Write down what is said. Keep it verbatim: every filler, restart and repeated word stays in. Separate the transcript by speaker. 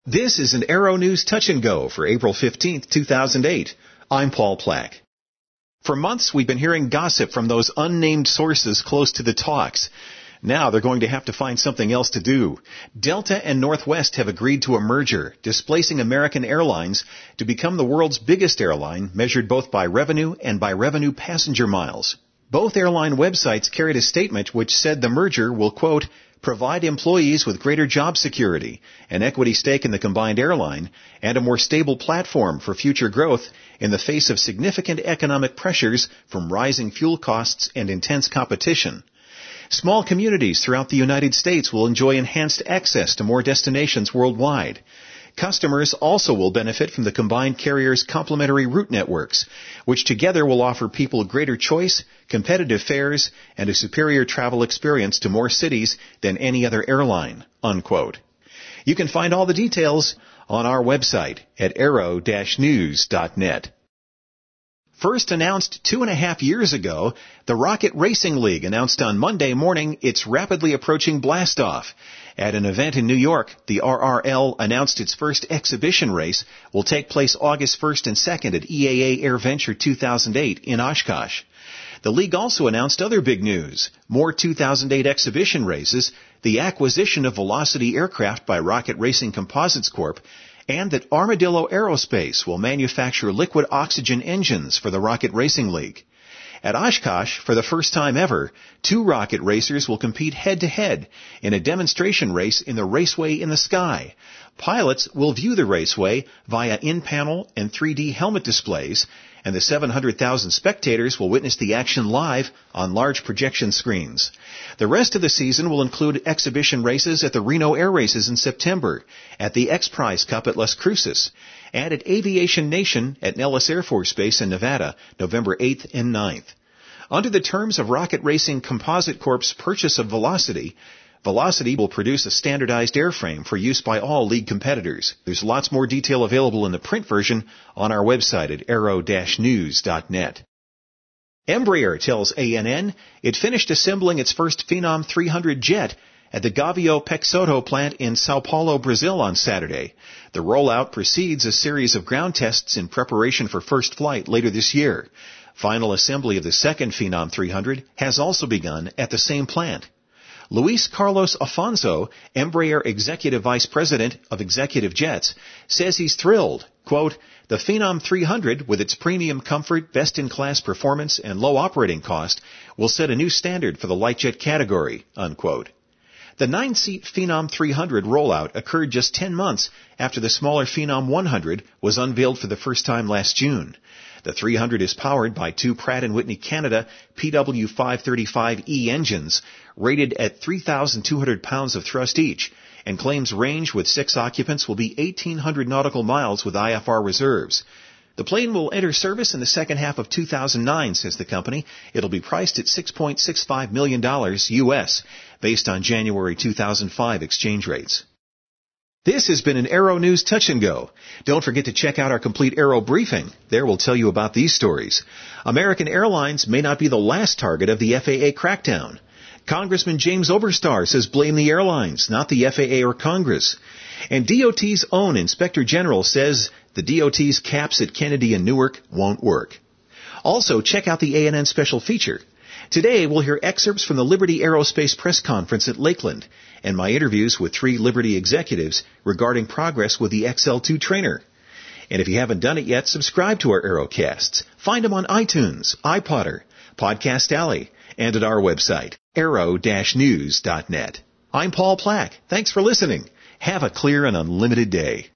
Speaker 1: This is an Arrow News Touch and Go for April fifteenth, two thousand eight. I'm Paul Plack. For months, we've been hearing gossip from those unnamed sources close to the talks. Now they're going to have to find something else to do. Delta and Northwest have agreed to a merger, displacing American Airlines to become the world's biggest airline, measured both by revenue and by revenue passenger miles. Both airline websites carried a statement which said the merger will, quote, provide employees with greater job security, an equity stake in the combined airline, and a more stable platform for future growth in the face of significant economic pressures from rising fuel costs and intense competition. Small communities throughout the United States will enjoy enhanced access to more destinations worldwide. Customers also will benefit from the combined carriers' complementary route networks, which together will offer people greater choice, competitive fares, and a superior travel experience to more cities than any other airline, unquote. You can find all the details on our website at arrow dash news dot net. First announced two and a half years ago, the Rocket Racing League announced on Monday morning its rapidly approaching blastoff. At an event in New York, the R R L announced its first exhibition race will take place August first and second at E A A AirVenture two thousand eight in Oshkosh. The league also announced other big news: more two thousand eight exhibition races, the acquisition of Velocity Aircraft by Rocket Racing Composites Corporation, and that Armadillo Aerospace will manufacture liquid oxygen engines for the Rocket Racing League. At Oshkosh, for the first time ever, two rocket racers will compete head-to-head in a demonstration race in the Raceway in the Sky. Pilots will view the raceway via in-panel and three D helmet displays, and the seven hundred thousand spectators will witness the action live on large projection screens. The rest of the season will include exhibition races at the Reno Air Races in September, at the X Prize Cup at Las Cruces, and at Aviation Nation at Nellis Air Force Base in Nevada, November eighth and ninth. Under the terms of Rocket Racing Composite Corp's purchase of Velocity, Velocity will produce a standardized airframe for use by all league competitors. There's lots more detail available in the print version on our website at arrow dash news dot net. Embraer tells A N N it finished assembling its first Phenom three hundred jet at the Gavio Peixoto plant in Sao Paulo, Brazil on Saturday. The rollout precedes a series of ground tests in preparation for first flight later this year. Final assembly of the second Phenom three hundred has also begun at the same plant. Luis Carlos Afonso, Embraer Executive Vice President of Executive Jets, says he's thrilled. Quote, the Phenom three hundred, with its premium comfort, best-in-class performance, and low operating cost, will set a new standard for the light jet category, unquote. The nine-seat Phenom three hundred rollout occurred just ten months after the smaller Phenom one hundred was unveiled for the first time last June. The three hundred is powered by two Pratt and Whitney Canada P W five thirty-five E engines, rated at three thousand two hundred pounds of thrust each, and claims range with six occupants will be eighteen hundred nautical miles with I F R reserves. The plane will enter service in the second half of two thousand nine, says the company. It'll be priced at six point six five million dollars U S, based on January two thousand five exchange rates. This has been an Arrow News Touch and Go. Don't forget to check out our complete Arrow briefing. There we'll tell you about these stories. American Airlines may not be the last target of the F A A crackdown. Congressman James Oberstar says blame the airlines, not the F A A or Congress. And D O T's own Inspector General says the D O T's caps at Kennedy and Newark won't work. Also, check out the A N N special feature. Today, we'll hear excerpts from the Liberty Aerospace press conference at Lakeland and my interviews with three Liberty executives regarding progress with the X L two trainer. And if you haven't done it yet, subscribe to our Aerocasts. Find them on iTunes, iPodder, Podcast Alley, and at our website, arrow dash news dot net. I'm Paul Plack. Thanks for listening. Have a clear and unlimited day.